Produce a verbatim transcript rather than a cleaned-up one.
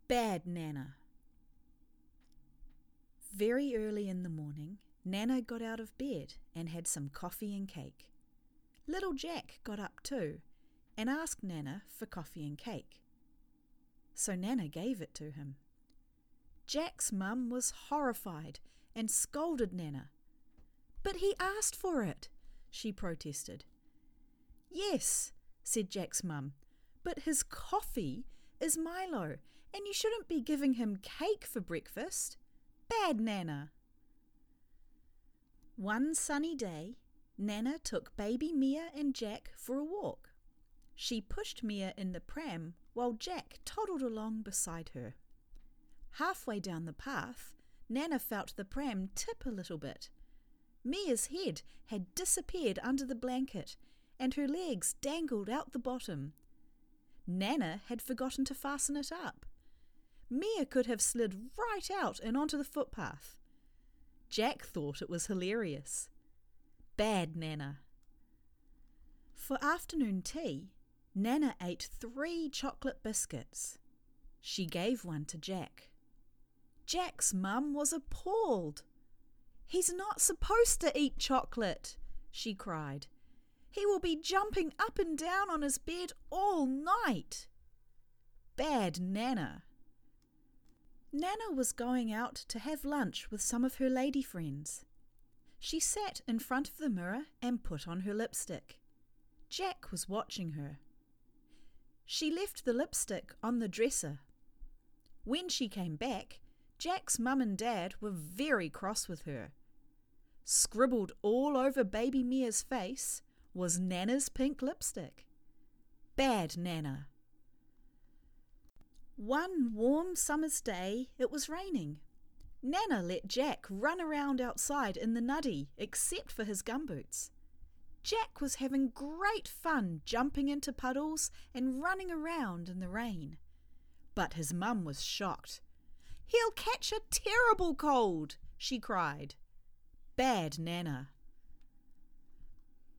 Bad Nana. Very early in the morning, Nana got out of bed and had some coffee and cake. Little Jack got up too and asked Nana for coffee and cake. So Nana gave it to him. Jack's mum was horrified and scolded Nana. "But he asked for it," she protested. "Yes," said Jack's mum, "but his coffee is Milo, and you shouldn't be giving him cake for breakfast. Bad Nana." One sunny day, Nana took baby Mia and Jack for a walk. She pushed Mia in the pram while Jack toddled along beside her. Halfway down the path, Nana felt the pram tip a little bit. Mia's head had disappeared under the blanket and her legs dangled out the bottom. Nana had forgotten to fasten it up. Mia could have slid right out and onto the footpath. Jack thought it was hilarious. Bad Nana. For afternoon tea, Nana ate three chocolate biscuits. She gave one to Jack. Jack's mum was appalled. "He's not supposed to eat chocolate," she cried. "He will be jumping up and down on his bed all night." Bad Nana. Nana was going out to have lunch with some of her lady friends. She sat in front of the mirror and put on her lipstick. Jack was watching her. She left the lipstick on the dresser. When she came back, Jack's mum and dad were very cross with her. Scribbled all over baby Mia's face was Nana's pink lipstick. Bad Nana. One warm summer's day, it was raining. Nana let Jack run around outside in the nuddy, except for his gumboots. Jack was having great fun jumping into puddles and running around in the rain. But his mum was shocked. "He'll catch a terrible cold," she cried. Bad Nana.